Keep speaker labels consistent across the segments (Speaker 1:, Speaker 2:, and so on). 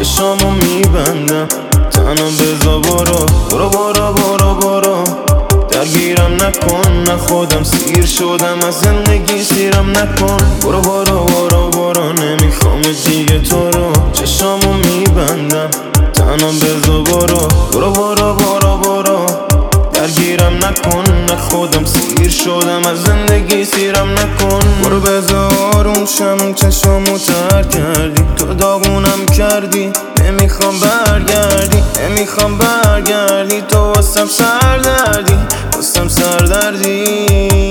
Speaker 1: چشامو میبندم تنها بزا برو برو برو برو برو درگیرم نکن، نه خودم سیر شدم از زندگی سیرم نکن. برو برو برو برو نمیخوام دیگه تو رو، چشامو میبندم تنها بزا برو برو برو برو برو درگیرم نکن، نه خودم سیر شدم از زندگی سیرم نکن. برو بزا آروم شم، چشامو تر کردی تو داغونم کردی، نمیخوام برگردی نمیخوام برگردی تو واسم سردردی واسم سردردی.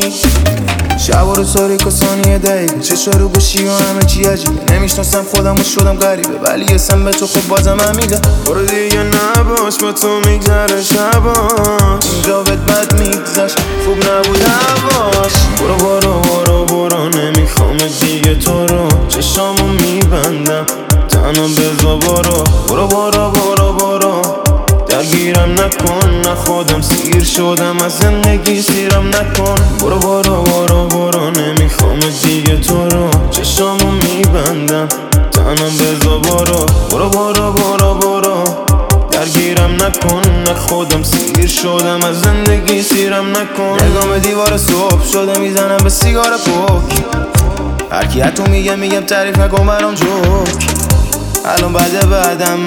Speaker 1: شب و روز تاریک و ثانیه دقیقه چشا رو گوشی و همه چی عجیبه، نمیشناسم خودم و شدم غریبه ولی اسم به تو خب بازم همیده. برو دیگه نباش با تو میگذره شباش، اینجا بهت بد میگذشت خوب نبود هواش. برو برو برو برو نمیخوام دیگه تو رو، چشامو میبندم تنها بزا برو برو برو برو برو درگیرم نکن، نه خودم سیر شدم از زندگی سیرم نکن. برو برو برو برو نمیخوام دیگه تو رو، چشامو میبندم تنها بزا برو برو برو برو برو درگیرم نکن، نه خودم سیر شدم از زندگی سیرم نکن. نگام به دیوار صبح شده میزنم به سیگار پوک، هرکی حتو میگم تعریف نکن برام جوک. الان بعدم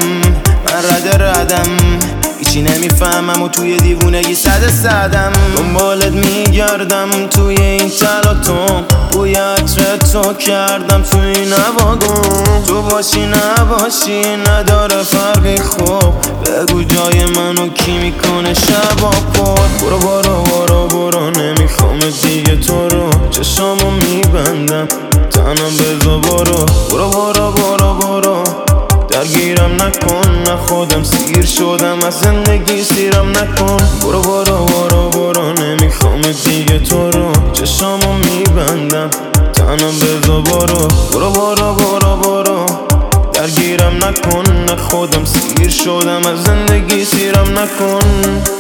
Speaker 1: من ردم هیچی نمیفهمم و توی دیوونگی صدم دنبالت میگردم توی این تلاطم، بوی عطر تو کردم توی این نواگم. تو باشی نباشی نداره فرقی، خوب بگو جای منو کی میکنه شبا پر. برو برو برو برو نمیخوام دیگه تو رو، چشامو میبندم تنها بزا برو برو برو برو برو درگیرم نکن، نه خودم سیر شدم از زندگی سیرم نکن. برو برو برو برو نمیخوام دیگه تو رو، چشامو میبندم تنها بزا برو برو برو برو برو درگیرم نکن، نه خودم سیر شدم از زندگی سیرم نکن.